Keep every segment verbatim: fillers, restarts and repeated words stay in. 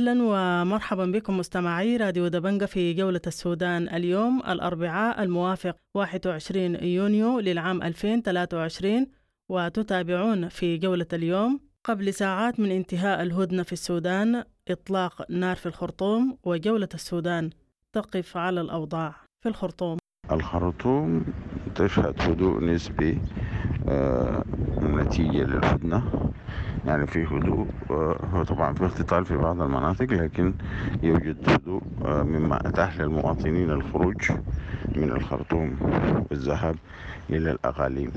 أهلا ومرحبا بكم مستمعي راديو دبنجة في جولة السودان اليوم الأربعاء الموافق واحد وعشرين يونيو للعام ألفين وثلاثة وعشرين، وتتابعون في جولة اليوم. قبل ساعات من انتهاء الهدنة في السودان إطلاق نار في الخرطوم، وجولة السودان تقف على الأوضاع في الخرطوم. الخرطوم تشهد هدوء نسبي آه نتيجة للهدنة، يعني في هدوء. هو طبعا في اختطال في بعض المناطق، لكن يوجد هدوء مما أتاح للمواطنين الخروج من الخرطوم والذهاب إلى الأقاليم.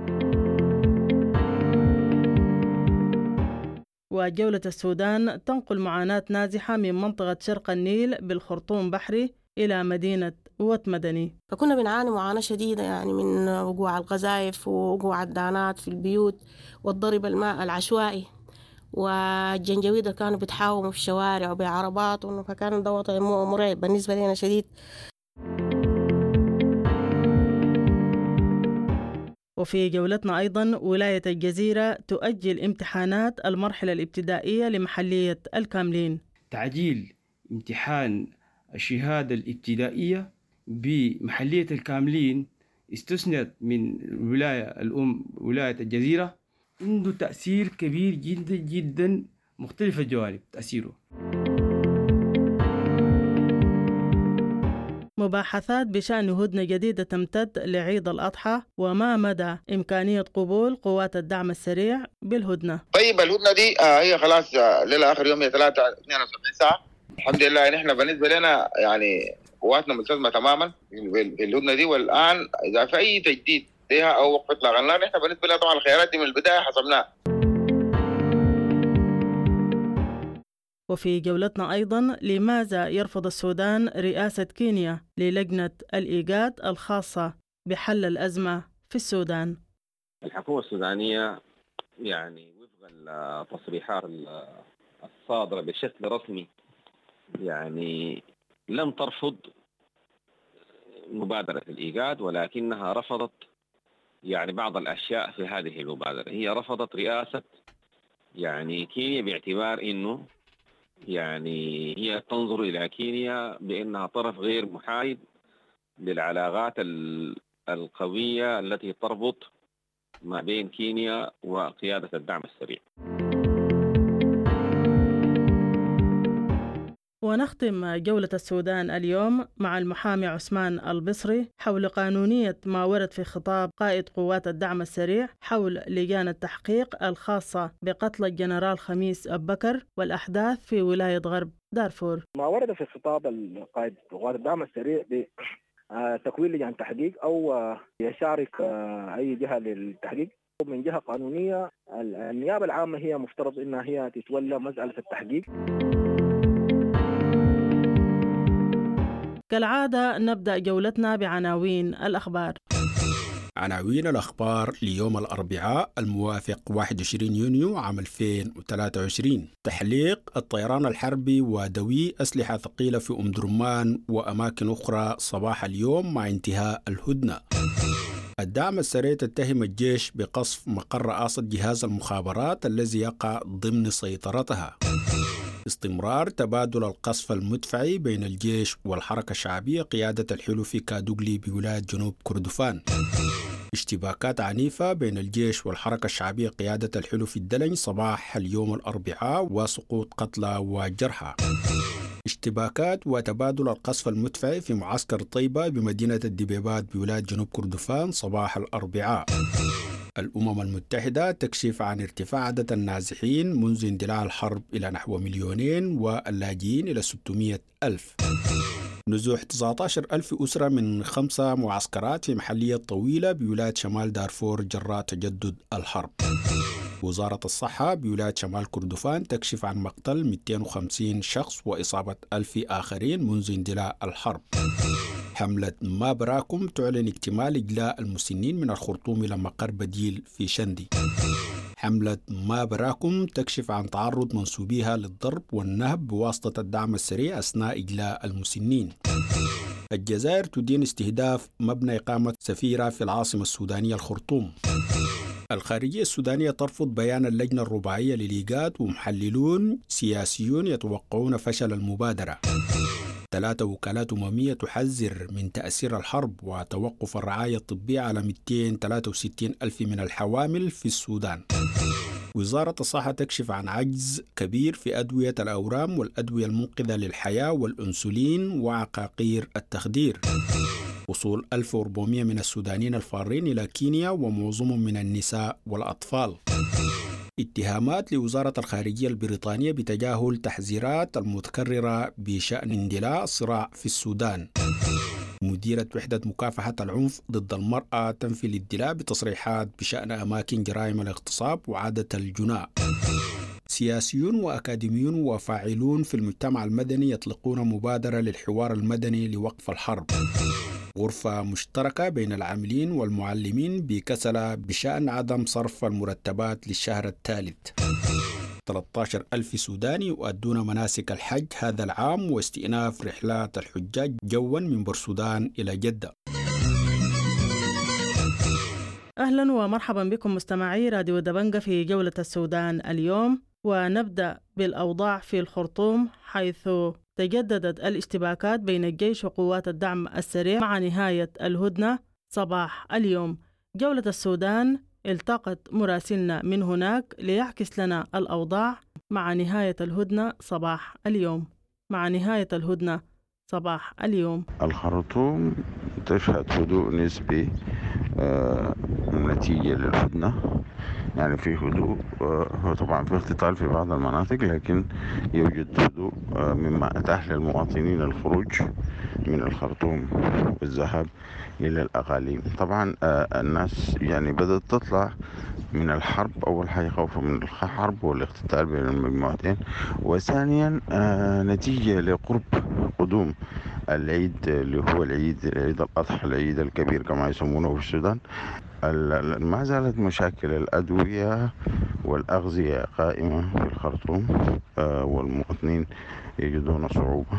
وجولة السودان تنقل معاناة نازحة من منطقة شرق النيل بالخرطوم بحري إلى مدينة وط مدني. فكنا بنعاني معاناة شديدة يعني من وقوع القذائف ووقوع الدانات في البيوت والضرب الماء العشوائي، والجنجويد اللي كانوا بيتحاوموا في الشوارع وبعربات، فكان ده وضع مرعب بالنسبة لنا شديد. وفي جولتنا أيضا ولاية الجزيرة تؤجل امتحانات المرحلة الابتدائية لمحلية الكاملين. تعجيل امتحان الشهادة الابتدائية بمحلية الكاملين استثنت من ولاية الأم ولاية الجزيرة، عنده تأثير كبير جدا جدا، مختلف الجوانب تأثيره. مباحثات بشأن هدنة جديدة تمتد لعيد الأضحى، وما مدى إمكانية قبول قوات الدعم السريع بالهدنة. طيب الهدنة دي آه هي خلاص آه للآخر يوم هي ثلاثة اثنين وسبعين ساعة. الحمد لله إن إحنا بالنسبة لنا يعني قواتنا ملتزمة تماما في الهدنة دي، والآن إذا في أي تجديد لها أو وقف إطلاق النار إحنا بالنسبة لنا طبعا الخيارات دي من البداية حسبناها. وفي جولتنا أيضا لماذا يرفض السودان رئاسة كينيا للجنة الإيجاد الخاصة بحل الأزمة في السودان؟ الحكومة السودانية يعني وفق التصريحات الصادرة بشكل رسمي يعني لم ترفض مبادرة الإيجاد، ولكنها رفضت يعني بعض الأشياء في هذه المبادرة. هي رفضت رئاسة يعني كينيا باعتبار إنه يعني هي تنظر إلى كينيا بأنها طرف غير محايد للعلاقات القوية التي تربط ما بين كينيا وقيادة الدعم السريع. ونختم جولة السودان اليوم مع المحامي عثمان البصري حول قانونية ما ورد في خطاب قائد قوات الدعم السريع حول لجان التحقيق الخاصة بقتل الجنرال خميس أبو بكر والأحداث في ولاية غرب دارفور. ما ورد في خطاب قائد قوات الدعم السريع بتكوين لجان تحقيق أو يشارك أي جهة للتحقيق من جهة قانونية. النيابة العامة هي مفترض أنها هي تتولى مسألة التحقيق. كالعادة نبدأ جولتنا بعناوين الأخبار. عناوين الأخبار ليوم الأربعاء الموافق واحد وعشرين يونيو عام ألفين وثلاثة وعشرين: تحليق الطيران الحربي ودوي أسلحة ثقيلة في أم درمان وأماكن أخرى صباح اليوم مع انتهاء الهدنة. الدعم السريع تتهم الجيش بقصف مقر رئاسة جهاز المخابرات الذي يقع ضمن سيطرتها. استمرار تبادل القصف المدفعي بين الجيش والحركة الشعبية قيادة الحلف كادوغلي بولاية جنوب كردفان. اشتباكات عنيفة بين الجيش والحركة الشعبية قيادة الحلف الدلنج صباح اليوم الأربعاء وسقوط قتلى وجرحى. اشتباكات وتبادل القصف المدفعي في معسكر طيبة بمدينة الدبيبات بولاية جنوب كردفان صباح الأربعاء. الأمم المتحدة تكشف عن ارتفاع عدد النازحين منذ اندلاع الحرب إلى نحو مليونين واللاجئين إلى ستمائة ألف. نزوح تسعة عشر ألف أسرة من خمسة معسكرات في محلية طويلة بولاية شمال دارفور جراء تجدد الحرب. وزارة الصحة بولاية شمال كردفان تكشف عن مقتل مئتين وخمسين شخص وإصابة ألف آخرين منذ اندلاع الحرب. حملة ما براكم تعلن اكتمال إجلاء المسنين من الخرطوم إلى مقر بديل في شندي. حملة ما براكم تكشف عن تعرض منسوبيها للضرب والنهب بواسطة الدعم السريع أثناء إجلاء المسنين. الجزائر تدين استهداف مبنى إقامة سفيرة في العاصمة السودانية الخرطوم. الخارجية السودانية ترفض بيان اللجنة الرباعية للإيجاد، ومحللون سياسيون يتوقعون فشل المبادرة. ثلاثة وكالات أممية تحذر من تأثير الحرب وتوقف الرعاية الطبية على مئتين وثلاثة وستين ألف من الحوامل في السودان. وزارة الصحة تكشف عن عجز كبير في أدوية الأورام والأدوية المنقذة للحياة والأنسولين وعقاقير التخدير. وصول ألف وأربعمئة من السودانيين الفارين إلى كينيا ومعظمهم من النساء والأطفال. اتهامات لوزارة الخارجية البريطانية بتجاهل تحذيرات المتكررة بشأن اندلاع الصراع في السودان. مديرة وحدة مكافحة العنف ضد المرأة تنفي الادلاء بتصريحات بشأن أماكن جرائم الاغتصاب وعادة الجناء. سياسيون وأكاديميون وفاعلون في المجتمع المدني يطلقون مبادرة للحوار المدني لوقف الحرب. غرفة مشتركة بين العاملين والمعلمين بكسلة بشأن عدم صرف المرتبات للشهر الثالث. ثلاثة عشر ألف سوداني يؤدون مناسك الحج هذا العام، واستئناف رحلات الحجاج جوا من بورسودان إلى جدة. أهلا ومرحبا بكم مستمعي راديو دبنجة في جولة السودان اليوم، ونبدأ بالأوضاع في الخرطوم، حيث تجددت الاشتباكات بين الجيش وقوات الدعم السريع مع نهاية الهدنة صباح اليوم. جولة السودان التقت مراسلنا من هناك ليعكس لنا الأوضاع مع نهاية الهدنة صباح اليوم. مع نهاية الهدنة صباح اليوم. الخرطوم تشهد هدوء نسبي آه نتيجة للهدنة، يعني في هدوء. هو طبعا في اختطال في بعض المناطق، لكن يوجد هدوء مما أتاح للمواطنين الخروج من الخرطوم والذهاب إلى الأقاليم. طبعا الناس يعني بدأت تطلع من الحرب، أول حاجة خوفا من الحرب والاختطال بين المجموعتين، وثانيا نتيجة لقرب قدوم العيد اللي هو العيد العيد الأضحى، العيد الكبير كما يسمونه في السودان. ما زالت مشاكل الأدوية والأغذية قائمة في الخرطوم، والمواطنين يجدون صعوبة.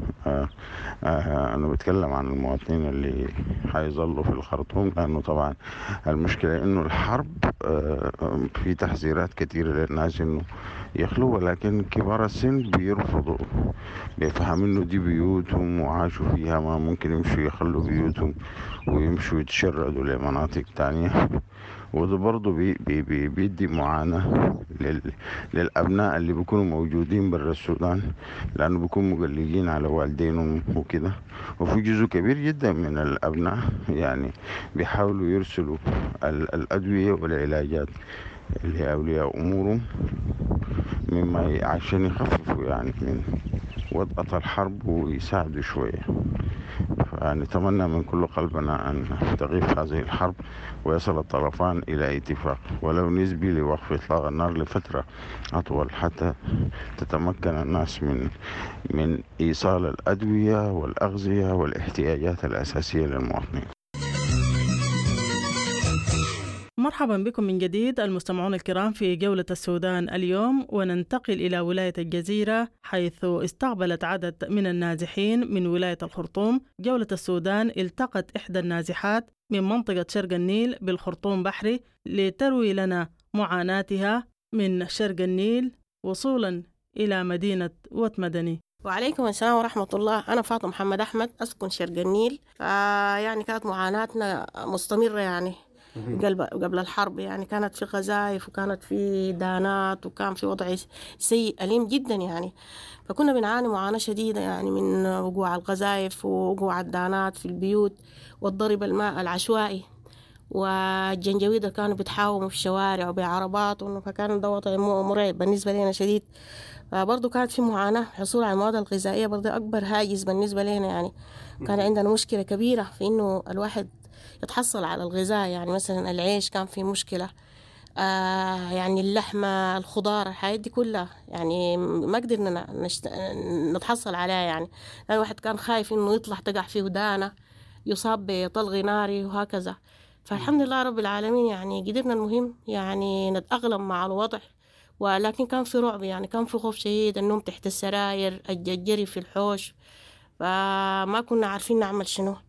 أنا بتكلم عن المواطنين اللي حيظلوا في الخرطوم، لأنه طبعا المشكلة إنه الحرب في تحذيرات كثيرة للناس إنه يخلوا، ولكن كبار السن بيرفضوا، بيفهم إنه دي بيوتهم وعاشوا فيها، ما ممكن يمشوا يخلوا بيوتهم ويمشوا يتشردوا لمناطق تانية. وده برضو بي بي بي بيدي معاناة لل للأبناء اللي بيكونوا موجودين برا السودان، لأنه بيكونوا مقلقين على والدينهم وكده. وفي جزء كبير جدا من الأبناء يعني بيحاولوا يرسلوا الأدوية والعلاجات لأولياء أمورهم مما عشان يخففوا يعني من وطأة الحرب ويساعدوا شوية. فنتمنى من كل قلبنا أن تغيب هذه الحرب ويصل الطرفان إلى اتفاق ولو نسبي لوقف إطلاق النار لفترة أطول، حتى تتمكن الناس من من إيصال الأدوية والأغذية والاحتياجات الأساسية للمواطنين. مرحبا بكم من جديد المستمعون الكرام في جولة السودان اليوم، وننتقل إلى ولاية الجزيرة، حيث استقبلت عدد من النازحين من ولاية الخرطوم. جولة السودان التقت إحدى النازحات من منطقة شرق النيل بالخرطوم بحري لتروي لنا معاناتها من شرق النيل وصولا إلى مدينة وط مدني. وعليكم السلام ورحمة الله. أنا فاطمة محمد أحمد، أسكن شرق النيل. آه يعني كانت معاناتنا مستمرة يعني قبل قبل الحرب، يعني كانت في قذائف وكانت في دانات وكان في وضع سيء أليم جدا يعني. فكنا بنعاني معاناة شديدة يعني من وقوع القذائف ووقوع الدانات في البيوت والضرب الماء العشوائي والجنجويد اللي كانوا بيتحاوموا في الشوارع وبعربات، فكان ده وضع مرعب بالنسبة لنا شديد. فبرضو كانت في معاناة حصول على المواد الغذائية، برضو أكبر هاجس بالنسبة لنا يعني. كان عندنا مشكلة كبيرة في إنه الواحد يتحصل على الغذاء، يعني مثلا العيش كان في مشكلة، آه يعني اللحمة الخضار الحاجات دي كلها يعني ما قدرنا نشت... نتحصل عليها يعني. الواحد كان خايف إنه يطلع تقع فيه دانة يصاب بطلق ناري وهكذا. فالحمد لله رب العالمين يعني قدرنا المهم يعني نتأقلم مع الوضع، ولكن كان في رعب يعني، كان في خوف شديد، النوم تحت السراير، الجري في الحوش، فما كنا عارفين نعمل شنو.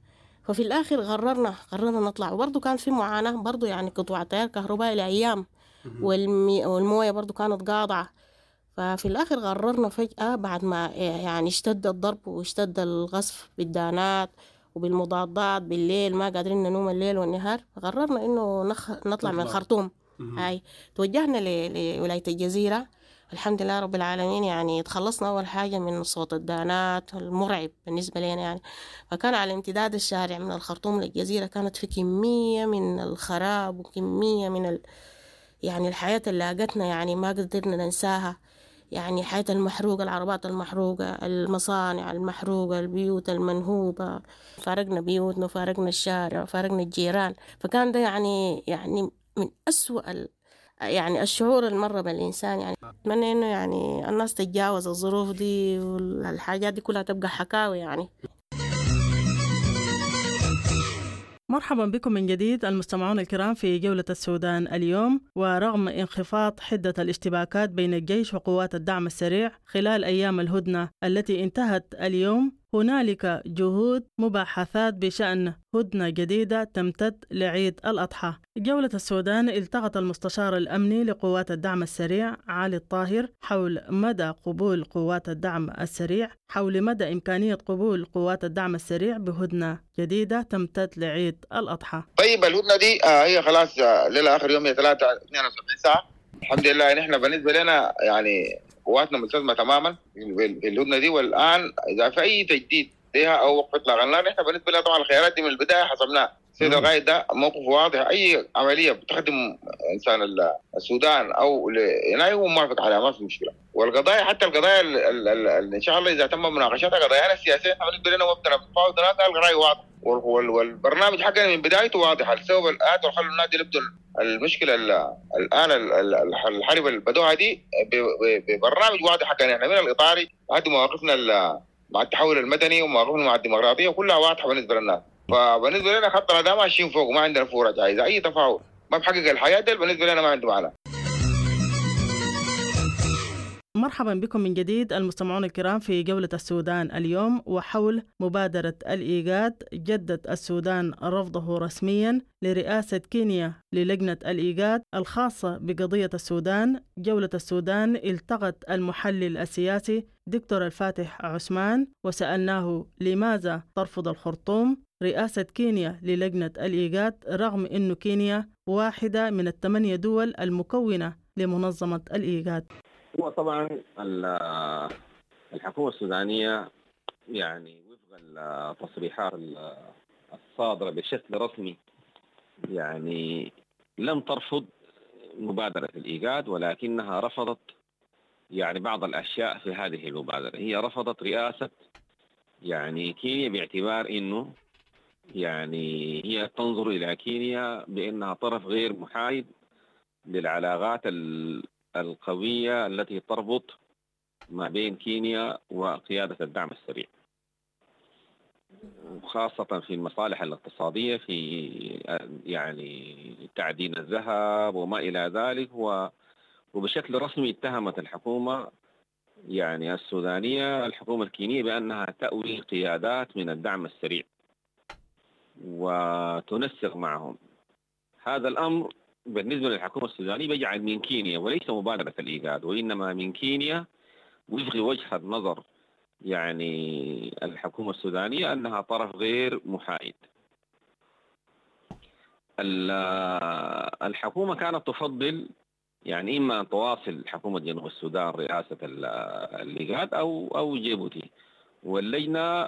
ففي الآخر قررنا قررنا نطلع. وبرضه كان في معاناة برضه، يعني قطوع تيار كهربائي لأيام، والمي والموية برضه كانت قاطعة. ففي الآخر قررنا فجأة بعد ما يعني اشتد الضرب واشتد الغصف بالدانات وبالمضادات بالليل، ما قادرين ننوم الليل والنهار، قررنا إنه نخ... نطلع من الخرطوم. هاي توجهنا ل... لولاية الجزيرة. الحمد لله رب العالمين، يعني تخلصنا أول حاجة من صوت الدانات المرعب بالنسبة لنا يعني. فكان على امتداد الشارع من الخرطوم للجزيرة كانت في كمية من الخراب وكمية من ال... يعني الحياة اللي لاقتنا يعني ما قدرنا ننساها. يعني حياة المحروقة، العربات المحروقة، المصانع المحروقة، البيوت المنهوبة، فارقنا بيوتنا، فارقنا الشارع، فارقنا الجيران. فكان ده يعني يعني من أسوأ ال... يعني الشعور المرة بالإنسان. يعني أتمنى إنه يعني الناس تتجاوز الظروف دي والحاجات دي كلها تبقى حكاوي يعني. مرحبا بكم من جديد المستمعون الكرام في جولة السودان اليوم. ورغم انخفاض حدة الاشتباكات بين الجيش وقوات الدعم السريع خلال أيام الهدنة التي انتهت اليوم، هنالك جهود مباحثات بشأن هدنة جديدة تمتد لعيد الأضحى. جولة السودان التقط المستشار الأمني لقوات الدعم السريع علي الطاهر حول مدى قبول قوات الدعم السريع حول مدى إمكانية قبول قوات الدعم السريع بهدنة جديدة تمتد لعيد الأضحى. طيب الهدنة دي آه هي خلاص آه ليلة آخر يوم هي ثلاثة اثنين وسبعين ساعة. الحمد لله إن إحنا بالنسبة لنا يعني قواتنا ملتزمة تماما في الهدنة دي. والآن إذا في أي تجديد لها أو وقف إطلاق النار، إحنا بالنسبة لنا طبعا الخيارات دي من البداية حسبناها. السيد القائد ده موقف واضح، أي عملية بتخدم إنسان السودان أو يعني هو موافق عليها، ما في مشكلة. والقضايا حتى القضايا اللي إن شاء الله إذا تم مناقشتها قضايانا السياسية، إحنا بالنسبة لنا وقتنا بنتفاوض هناك القضايا واضحة، والبرنامج حقنا من بدايته واضح. السبب الآن وخلوا النادي يبدو المشكلة الآن الحرب اللي بدوها دي ببرنامج واضح حقنا احنا من الإطاري لحد مواقفنا مع التحول المدني ومواقفنا مع الديمقراطية كلها واضحة بالنسبة لنا. فبالنسبة لنا خط الأداء ماشيين فوق وما عندنا فورة جايزة. أي تفاوض ما بحقق الحياة ده بالنسبة لنا ما عنده معنى. مرحبا بكم من جديد المستمعون الكرام في جولة السودان اليوم. وحول مبادرة الإيجاد، جدد السودان رفضه رسميا لرئاسة كينيا للجنة الإيجاد الخاصة بقضية السودان. جولة السودان التقت المحلل السياسي دكتور الفاتح عثمان وسألناه لماذا ترفض الخرطوم رئاسة كينيا للجنة الإيجاد رغم أن كينيا واحدة من الثمانية دول المكونة لمنظمة الإيجاد. هو طبعا الحكومة السودانية يعني وفق التصريحات الصادرة بشكل رسمي يعني لم ترفض مبادرة الإيجاد، ولكنها رفضت يعني بعض الأشياء في هذه المبادرة. هي رفضت رئاسة يعني كينيا باعتبار إنه يعني هي تنظر إلى كينيا بأنها طرف غير محايد للعلاقات القوية التي تربط ما بين كينيا وقيادة الدعم السريع، خاصة في المصالح الاقتصادية في يعني تعدين الذهب وما إلى ذلك. وبشكل رسمي اتهمت الحكومة يعني السودانية الحكومة الكينية بأنها تأوي قيادات من الدعم السريع وتنسق معهم. هذا الأمر بالنسبة للحكومة السودانية بيجعل من كينيا وليس مبادرة الإيجاد، وإنما من كينيا وفق وجهة نظر يعني الحكومة السودانية أنها طرف غير محايد. الحكومة كانت تفضل يعني إما أن تواصل حكومة جنوب السودان رئاسة الإيجاد أو أو جيبوتي، واللجنة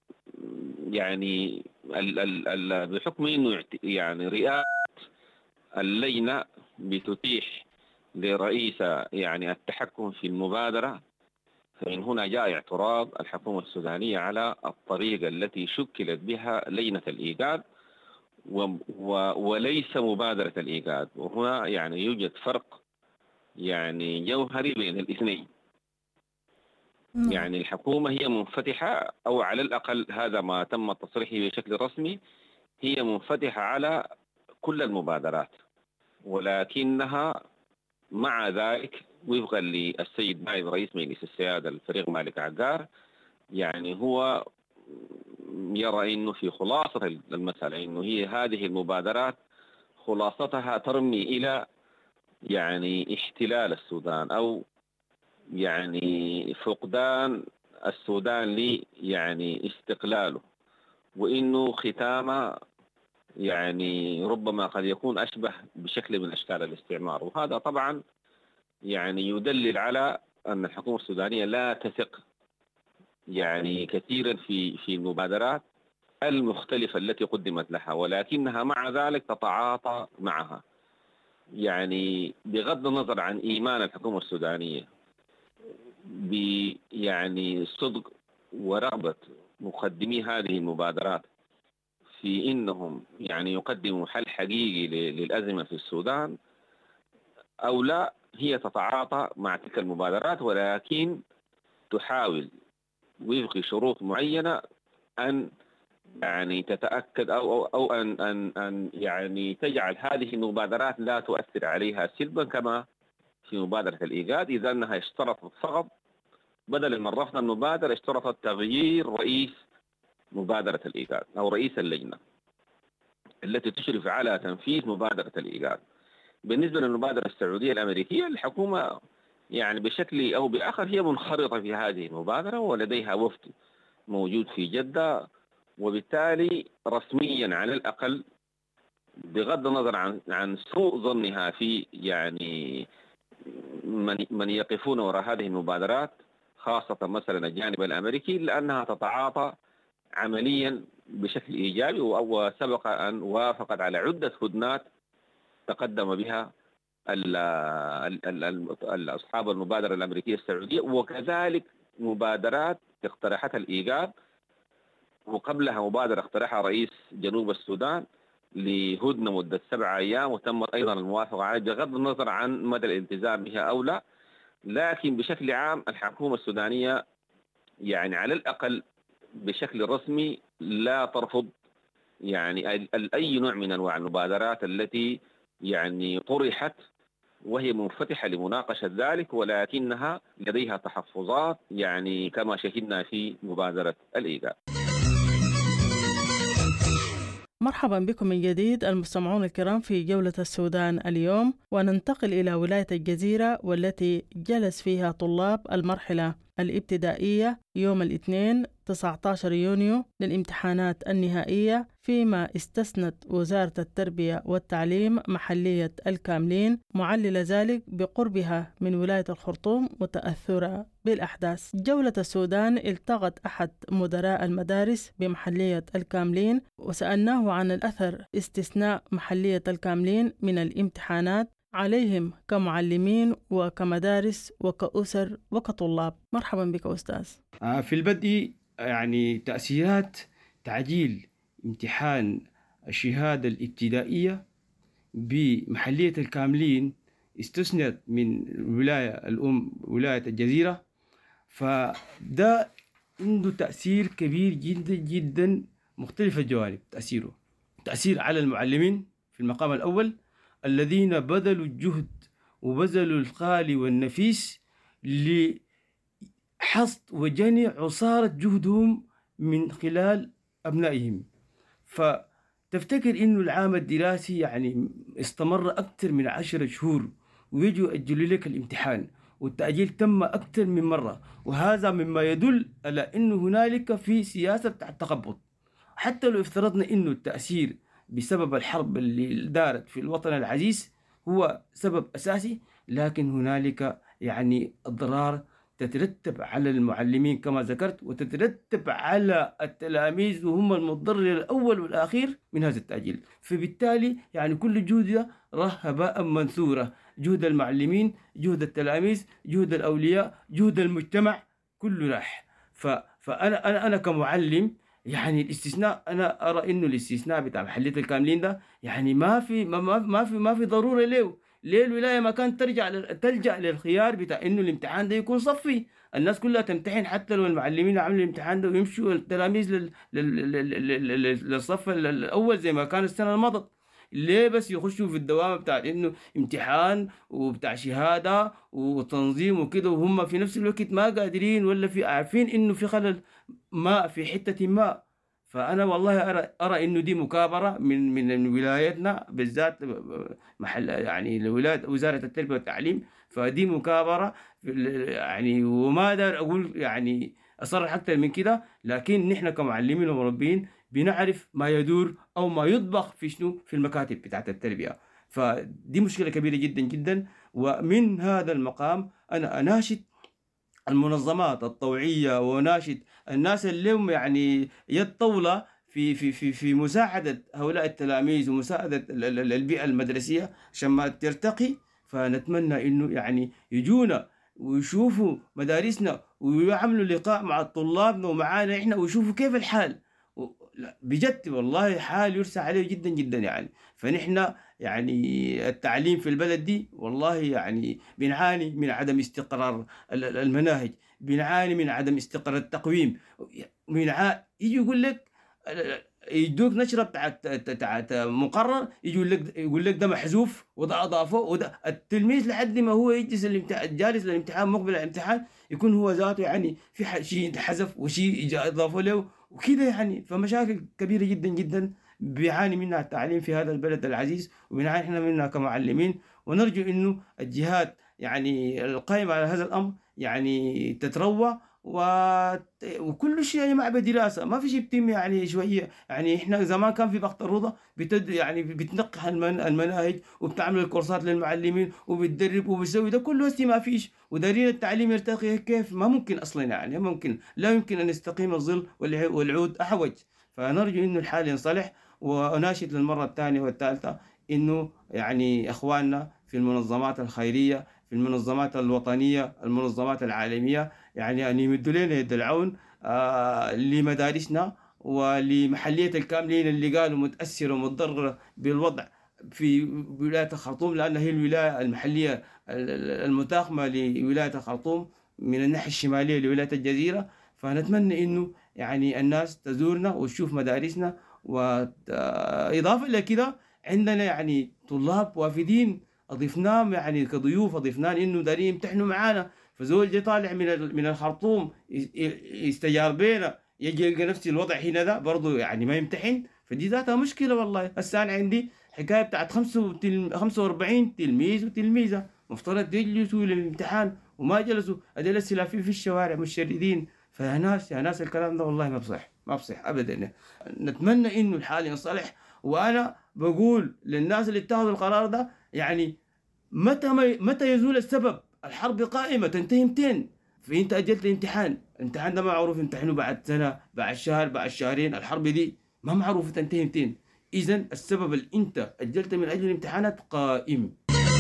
يعني ال ال ال بحكم إنه يعني رئاسة اللجنة بتتيح لرئيسة يعني التحكم في المبادرة، فمن هنا جاء اعتراض الحكومة السودانية على الطريقة التي شكلت بها لجنة الإيجاد و و وليس مبادرة الإيجاد. وهنا يعني يوجد فرق يعني جوهري بين الاثنين. يعني الحكومة هي منفتحة، أو على الأقل هذا ما تم تصريحه بشكل رسمي، هي منفتحة على كل المبادرات، ولكنها مع ذلك وفقا للسيد نائب رئيس مجلس السيادة الفريق مالك عقار يعني هو يرى إنه في خلاصة المسألة إنه هي هذه المبادرات خلاصتها ترمي إلى يعني احتلال السودان أو يعني فقدان السودان لي يعني استقلاله، وإنه ختامه يعني ربما قد يكون أشبه بشكل من أشكال الاستعمار. وهذا طبعا يعني يدلل على أن الحكومة السودانية لا تثق يعني كثيرا في في المبادرات المختلفة التي قدمت لها، ولكنها مع ذلك تتعاطى معها. يعني بغض النظر عن إيمان الحكومة السودانية ب يعني صدق ورغبة مقدمي هذه المبادرات في إنهم يعني يقدموا حل حقيقي للأزمة في السودان أو لا، هي تتعاطى مع تلك المبادرات، ولكن تحاول وفق شروط معينة أن يعني تتأكد أو أو, أو أن أن أن يعني تجعل هذه المبادرات لا تؤثر عليها سلبا كما في مبادرة الإيجاد، إذا أنها اشترطت فقط بدل من رفض المبادرة اشترطت تغيير رئيس مبادرة الإيجاد أو رئيس اللجنة التي تشرف على تنفيذ مبادرة الإيجاد. بالنسبة للمبادرة السعودية الأمريكية، الحكومة يعني بشكل أو بآخر هي منخرطة في هذه المبادرة ولديها وفد موجود في جدة، وبالتالي رسميا على الأقل بغض النظر عن عن سوء ظنها في يعني من من يقفون وراء هذه المبادرات خاصة مثلا الجانب الأمريكي، لأنها تتعاطى عمليا بشكل إيجابي، وسبق أن وافقت على عدة هدنات تقدم بها أصحاب المبادرة الأمريكية السعودية، وكذلك مبادرات اقترحتها الإيجاد، وقبلها مبادرة اقترحها رئيس جنوب السودان لهدنة مدة سبعة أيام وتم أيضا الموافقة عليها بغض النظر عن مدى الالتزام بها أو لا. لكن بشكل عام الحكومة السودانية يعني على الأقل بشكل رسمي لا ترفض يعني أي نوع من أنواع المبادرات التي يعني طرحت، وهي منفتحة لمناقشة ذلك، ولكنها لديها تحفظات يعني كما شهدنا في مبادرة الإيجاد. مرحبا بكم من جديد المستمعون الكرام في جولة السودان اليوم، وننتقل إلى ولاية الجزيرة والتي جلس فيها طلاب المرحلة الابتدائية يوم الاثنين تسعة عشر يونيو للامتحانات النهائية، فيما استثنت وزارة التربية والتعليم محلية الكاملين، معللة ذلك بقربها من ولاية الخرطوم وتأثرها بالأحداث. جولة السودان التقت أحد مدراء المدارس بمحلية الكاملين وسألناه عن الأثر استثناء محلية الكاملين من الامتحانات عليهم كمعلمين وكمدارس وكأسر وكطلاب. مرحبا بك أستاذ. في البدء يعني تأثيرات تعجيل امتحان الشهادة الابتدائية بمحلية الكاملين استثنت من الولاية الأم ولاية الجزيرة، فده عنده تأثير كبير جدا جدا مختلف الجوانب. تأثيره تأثير على المعلمين في المقام الأول الذين بذلوا الجهد وبذلوا الغالي والنفيس لحصد وجني عصارة جهدهم من خلال أبنائهم. فتفتكر إنه العام الدراسي يعني استمر أكثر من عشرة شهور ويجوا يأجلوا لك الامتحان، والتأجيل تم أكثر من مرة، وهذا مما يدل على إنه هنالك في سياسة التخبط. حتى لو افترضنا إنه التأثير بسبب الحرب اللي دارت في الوطن العزيز هو سبب أساسي، لكن هنالك يعني أضرار تترتب على المعلمين كما ذكرت، وتترتب على التلاميذ وهم المتضرر الأول والأخير من هذا التأجيل. فبالتالي يعني كل جهد راح هباء منثورة، جهد المعلمين، جهد التلاميذ، جهد الأولياء، جهد المجتمع، كله راح. فأنا أنا أنا كمعلم يعني الاستثناء، أنا أرى إنه الاستثناء بتاع محلية الكاملين ده يعني ما في ما ما في ما في ضرورة له. ليه الولاية ما كانت ترجع تلجأ للخيار بتاع إنه الامتحان ده يكون صفي، الناس كلها تمتحن حتى لو المعلمين عملوا الامتحان ده ويمشوا التلاميذ لل... لل... لل... للصف الأول زي ما كان السنة الماضية. ليه بس يخشوا في الدوامة بتاع إنه امتحان وبتاع شهادة وتنظيم وكده، وهم في نفس الوقت ما قادرين ولا في عارفين إنه في خلل ما في حتة ما. فأنا والله أرى أرى إنه دي مكابرة من من ولايتنا بالذات، محل يعني ولاية وزارة التربية والتعليم. فدي مكابرة يعني، وما أقدر أقول يعني أصرح أكثر من كده. لكن نحن كمعلمين ومربين بنعرف ما يدور أو ما يطبخ في شنو في المكاتب بتاعت التربية. فدي مشكلة كبيرة جدا جدا. ومن هذا المقام أنا أناشد المنظمات الطوعية وناشد الناس اللي هم يعني يد طولة في في في في مساعدة هؤلاء التلاميذ ومساعدة البيئة المدرسية عشان ما ترتقي. فنتمنى إنه يعني يجونا ويشوفوا مدارسنا ويعملوا لقاء مع طلابنا ومعانا إحنا ويشوفوا كيف الحال. بجد والله حال يرسى عليه جدا جدا يعني. فنحن يعني التعليم في البلد دي والله يعني بنعاني من عدم استقرار المناهج، بنعاني من عدم استقرار التقويم. من ع... يجي يقول لك يدوك نشرة بتاعت بتاعت مقرر، يجي يقول لك يقول لك ده محذوف وده اضافه وده التلميذ لحد ما هو يجلس الامتحان جالس للامتحان مقبل على الامتحان يكون هو ذاته يعني في شيء حذف وشيء اضافه له وكده يعني. فمشاكل كبيرة جدا جدا بيعاني منها التعليم في هذا البلد العزيز، وبنعاني احنا منها كمعلمين. ونرجو انه الجهات يعني القائمة على هذا الامر يعني تتروى و... وكل شيء يا جماعه بدراسه، ما في شيء بتم يعني شويه. يعني احنا زمان كان في ضغط الروضه بتد يعني بتنقح المن... المناهج وبتعمل الكورسات للمعلمين وبتدرب وبتسوي ده كله، هسه ما فيش. ودارين التعليم يرتقي كيف؟ ما ممكن اصلا يعني، ممكن لا يمكن ان يستقيم الظل والعود احوج. فنرجو انه الحال ينصلح. واناشد للمره الثانيه والثالثه انه يعني اخواننا في المنظمات الخيريه، في المنظمات الوطنيه، المنظمات العالميه، يعني أن يمدوا لنا يد العون آه لمدارسنا ولمحلية الكاملين اللي قالوا متأثرة ومتضررة بالوضع في ولاية الخرطوم، لأنها هي الولاية المحلية المتاخمة لولاية الخرطوم من الناحية الشمالية لولاية الجزيرة. فنتمنى إنه يعني الناس تزورنا وتشوف مدارسنا. وإضافة لكده عندنا يعني طلاب وافدين أضفناهم يعني كضيوف، أضفناهم إنه دارين يمتحنوا معانا. فزول جي طالع من من الخرطوم يستجار بينا يجي يلقى نفس الوضع هنا ده برضو يعني ما يمتحن. فدي ذاتها مشكلة والله. هسه أنا عندي حكاية بتاعت خمسة وأربعين تلميذ وتلميذة مفترض يجلسوا للامتحان وما جلسوا، أدل السلافين في الشوارع مشردين. فيا ناس يا ناس الكلام ده والله ما بصح ما بصح أبدا. نتمنى إنه الحال ينصلح. وأنا بقول للناس اللي اتخذوا القرار ده يعني متى متى يزول السبب؟ الحرب قائمة تنتهي متين، فانت اجلت الامتحان، الامتحان ده ما معروف امتحنه بعد سنة بعد شهر بعد شهرين، الحرب دي ما معروف تنتهي متين. اذا السبب اللي انت اجلت من اجل الامتحانات قائم.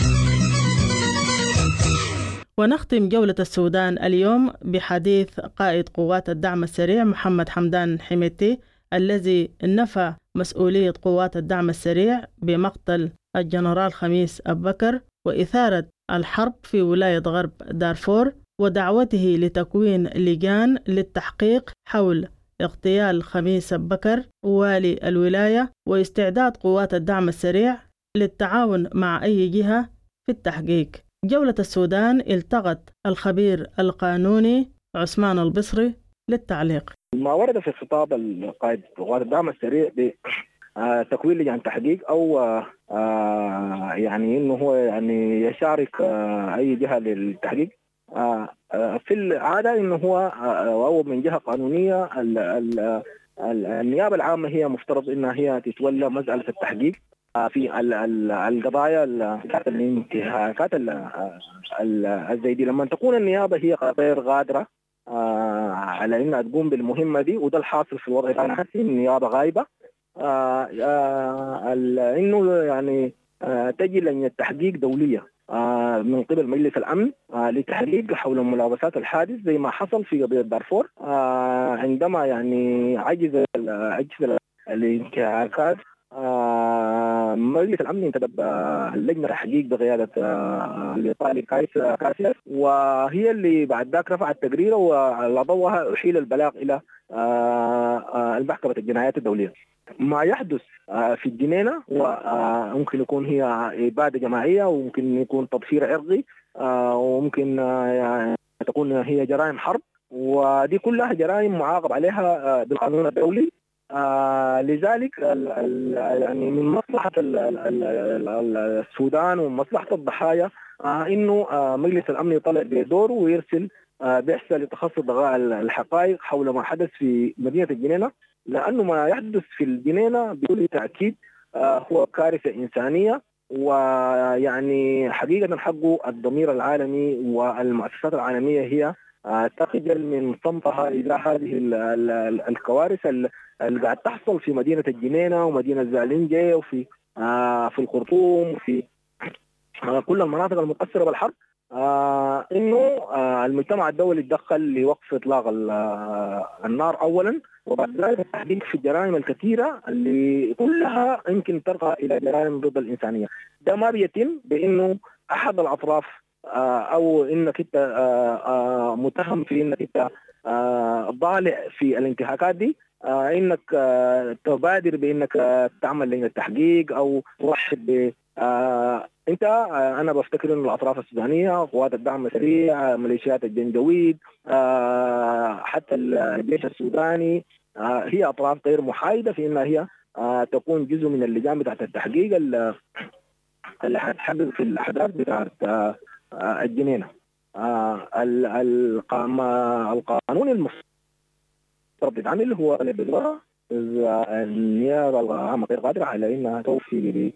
ونختم جولة السودان اليوم بحديث قائد قوات الدعم السريع محمد حمدان حميتي، الذي نفى مسؤولية قوات الدعم السريع بمقتل الجنرال خميس أبو بكر وإثارة الحرب في ولاية غرب دارفور، ودعوته لتكوين لجان للتحقيق حول اغتيال خميس أبو بكر والي الولاية، واستعداد قوات الدعم السريع للتعاون مع أي جهة في التحقيق. جولة السودان التقت الخبير القانوني عثمان البصري للتعليق. ما ورد في خطاب القائد قوات الدعم السريع بتكوين لجان تحقيق او يعني انه هو يعني يشارك اي جهه للتحقيق في العاده انه هو او من جهه قانونيه. النيابه العامه هي مفترض انها هي تتولى مساله التحقيق في القضايا بتاعت الانتهاكات زي دي. لما تكون النيابه هي غير قادره على انها تقوم بالمهمه دي، وده الحاصل في الوضع الان، حاسين النيابه غايبه انه يعني تجي لجنه تحقيق دوليه من قبل مجلس الامن لتحقيق حول ملابسات الحادث زي ما حصل في قضيه دارفور، عندما يعني عجز عجز الانتهاكات. مجلس الامن انتدب اللجنه تحقيق بقياده الايطالي كاسياس، وهي اللي بعد ذاك رفعت تقريره وعلى ضوءها احيل البلاغ الى المحكمه الجنايات الدوليه. ما يحدث في الجنينه وممكن يكون هي اباده جماعيه، وممكن يكون تطهير عرقي، وممكن تكون هي جرائم حرب، ودي كلها جرائم معاقب عليها بالقانون الدولي. آه لذلك ال ال يعني من مصلحة ال ال ال السودان ومن مصلحة الضحايا آه إنه آه مجلس الأمن يطلع بدوره ويرسل آه بعثة لتخصص دقائق الحقائق حول ما حدث في مدينة الجنينة، لأنه ما يحدث في الجنينة بكل تأكيد آه هو كارثة إنسانية، ويعني حقيقة حقه الضمير العالمي والمؤسسات العالمية هي تخجل من صمتها إلى هذه الكوارث اللي قاعد تحصل في مدينة الجنينة ومدينة زالنجة وفي آه في الخرطوم وفي آه كل المناطق المتأثرة بالحرب. آه إنه آه المجتمع الدولي تدخل لوقف إطلاق النار أولا، وبعد ذلك التحقيق في الجرائم الكثيرة اللي كلها يمكن ترقى إلى جرائم ضد الإنسانية. ده ما بيتم بإنه أحد الأطراف أو إنك أنت متهم في إنك أنت ضالع في الانتهاكات دي، إنك تبادر بإنك تعمل لجنة تحقيق أو ترحب ب أنت. أنا بفتكر إنه الأطراف السودانية، قوات الدعم السريع، ميليشيات الجنجويد، حتى الجيش السوداني، هي أطراف غير محايدة في إنها هي تكون جزء من اللجان بتاعت التحقيق اللي حتحقق في الأحداث بتاعت الجنينة. القانون المفترض يتعمل هو النيابة العامة غير قادرة على إنها توفي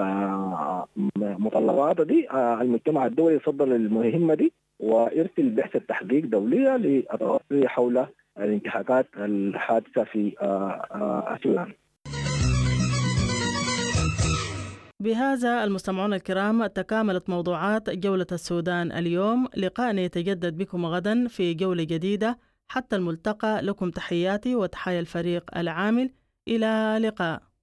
بمطلبات دي. المجتمع الدولي يفضل المهمة دي ويرسل بعثة تحقيق دولية للتوصي حول الانتهاكات الحادثة في السودان. بهذا المستمعون الكرام تكاملت موضوعات جولة السودان اليوم. لقاءنا يتجدد بكم غدا في جولة جديدة. حتى الملتقى، لكم تحياتي وتحايا الفريق العامل. إلى لقاء.